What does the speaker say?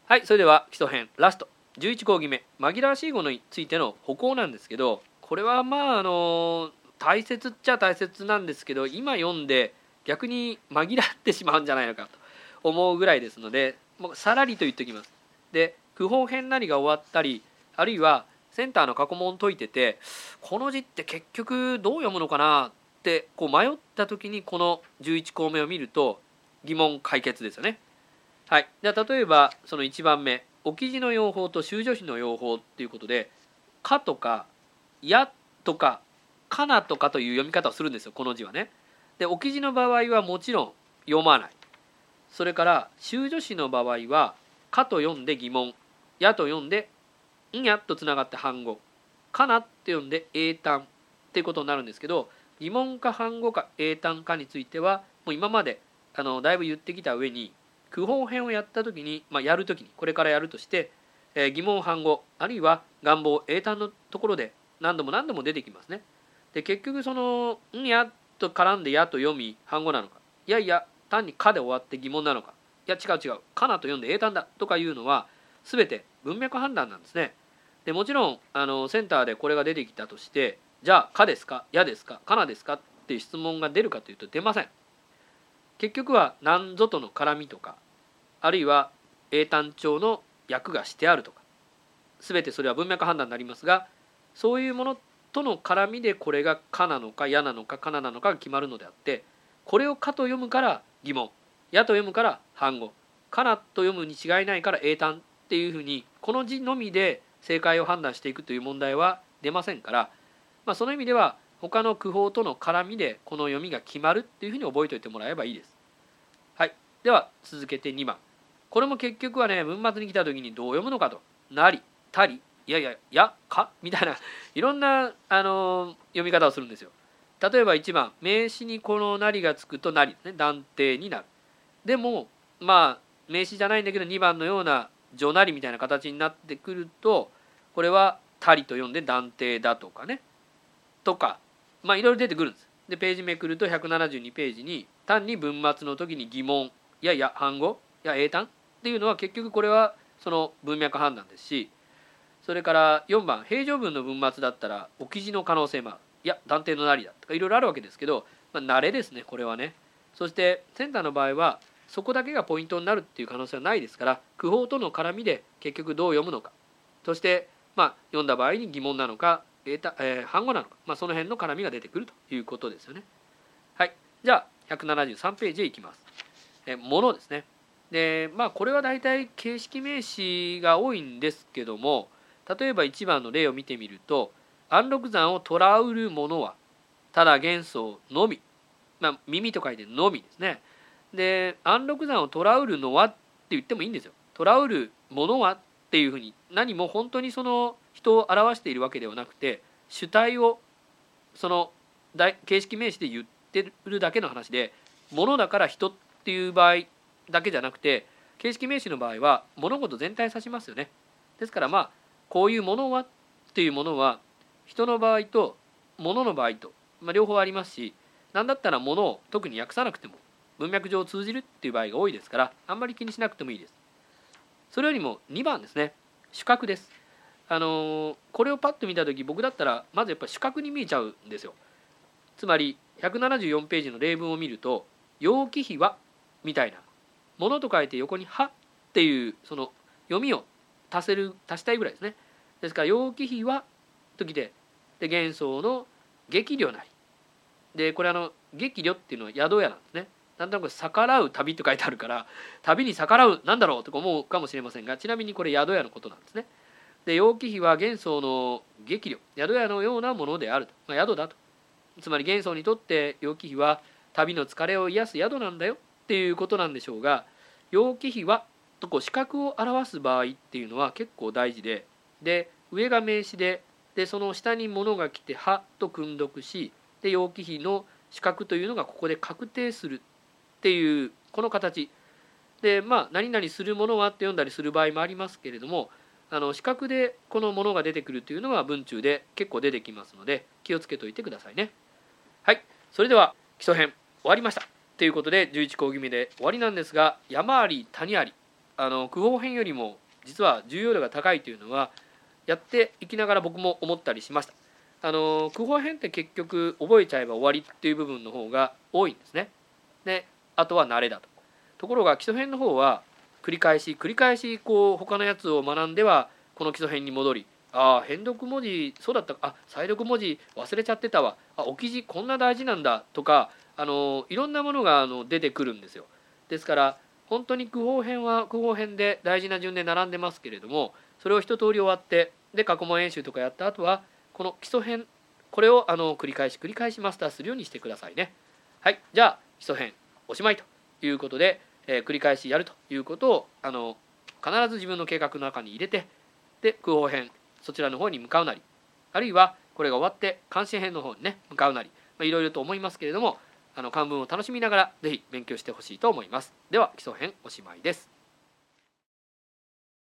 はい、それでは基礎編ラスト11講義目、紛らわしい語についての歩行なんですけど、これは大切っちゃ大切なんですけど、今読んで逆に紛らってしまうんじゃないのかと思うぐらいですので、もうさらりと言っておきます。で、句法編なりが終わったり、あるいはセンターの過去問解いてて、この字って結局どう読むのかなってこう迷った時に、この11項目を見ると疑問解決ですよね。はい、では例えばその1番目、置き字の用法と修助詞の用法っていうことで、かとかやとかかなとかという読み方をするんですよ、この字はね。で、置き字の場合はもちろん読まない。それから修助詞の場合はかと読んで疑問、やと読んでんやとつながって反語、かなって読んで英単っていうことになるんですけど、疑問か反語か英単かについてはもう今までだいぶ言ってきた上に、句法編をやった時に、やる時にこれからやるとして、疑問反語あるいは願望英単のところで何度も何度も出てきますね。で、結局その「んや」と絡んで「や」と読み反語なのか、いやいや単に「か」で終わって疑問なのか、いや違う違う「かな」と読んで英単だとかいうのは全て文脈判断なんですね。でもちろんセンターでこれが出てきたとして、じゃあ「か」ですか「や」ですか「かな」ですかっていう質問が出るかというと出ません。結局は何ぞとの絡みとか、あるいは英単調の訳がしてあるとか、全てそれは文脈判断になりますが、そういうものとの絡みでこれが「か」なのか「や」なのか「かな」なのかが決まるのであって、これを「か」と読むから疑問、「や」と読むから反語、「かな」と読むに違いないから英単っていうふうに、この字のみで正解を判断していくという問題は出ませんから、その意味では他の句法との絡みでこの読みが決まるっていうふうに覚えておいてもらえばいいです。はい、では続けて2番。これも結局はね、文末に来た時にどう読むのかと、なり、たり、いやいや、や、かみたいないろんな、読み方をするんですよ。例えば1番、名詞にこのなりがつくとなりですね、断定になる。でも名詞じゃないんだけど2番のような序なりみたいな形になってくると、これはたりと読んで断定だとかね、とかいろいろ出てくるんです。で、ページめくると172ページに単に文末の時に疑問、いやいや反語、いや英単っていうのは結局これはその文脈判断ですし、それから4番、平常文の文末だったら置き字の可能性もある、いや断定のなりだとかいろいろあるわけですけど、慣れですね、これはね。そしてセンターの場合はそこだけがポイントになるっていう可能性はないですから、句法との絡みで結局どう読むのか、そして読んだ場合に疑問なのか反語なのか、その辺の絡みが出てくるということですよね。はい、じゃあ173ページへ行きます。ものですね。で、これは大体形式名詞が多いんですけども、例えば1番の例を見てみると、安禄山をとらうるものはただ幻想のみ、耳と書いてのみですね。で、安禄山をとらうるのはって言ってもいいんですよ。とらうるものはっていうふうに、何も本当にその人を表しているわけではなくて、主体をその形式名詞で言ってるだけの話で、ものだから人っていう場合だけじゃなくて、形式名詞の場合は物事全体を指しますよね。ですからこういうものはっていうものは人の場合と物の場合と、両方ありますし、何だったら物を特に訳さなくても文脈上通じるっていう場合が多いですから、あんまり気にしなくてもいいです。それよりも2番ですね、主格です。これをパッと見た時、僕だったらまずやっぱり主格に見えちゃうんですよ。つまり174ページの例文を見ると、楊貴妃はみたいなものと書いて横にはっていうその読みを足したいぐらいですね。ですから楊貴妃はときて、で幻想の激旅なりで、これ激旅っていうのは宿屋なんですね。なんとなく逆らう旅って書いてあるから、旅に逆らうなんだろうとか思うかもしれませんが、ちなみにこれ宿屋のことなんですね。で、楊貴妃は幻想の激旅、宿屋のようなものであると、宿だと。つまり幻想にとって楊貴妃は旅の疲れを癒す宿なんだよっていうことなんでしょうが、楊貴妃はと視覚を表す場合っていうのは結構大事で、上が名詞で、その下に物が来てはと訓読し、で楊貴妃の視覚というのがここで確定するっていうこの形で、何々するものはって読んだりする場合もありますけれども、視覚でこのものが出てくるというのは文中で結構出てきますので、気をつけておいてくださいね。はい、それでは基礎編終わりましたということで、11講義目で終わりなんですが、山あり谷あり空砲編よりも実は重要度が高いというのはやっていきながら僕も思ったりしました。空砲編って結局覚えちゃえば終わりっていう部分の方が多いんですね。であとは慣れだと。ところが基礎編の方は繰り返し他のやつを学んではこの基礎編に戻り、変読文字そうだった、再読文字忘れちゃってたわ、置き字こんな大事なんだとか、いろんなものが出てくるんですよ。ですから本当に空砲編は空砲編で大事な順で並んでますけれども、それを一通り終わってで過去問演習とかやった後はこの基礎編、これを繰り返しマスターするようにしてくださいね。はい、じゃあ基礎編おしまいということで、繰り返しやるということを必ず自分の計画の中に入れて、で空砲編そちらの方に向かうなり、あるいはこれが終わって監視編の方にね向かうなり、いろいろと思いますけれども、漢文を楽しみながらぜひ勉強してほしいと思います。では基礎編おしまいです。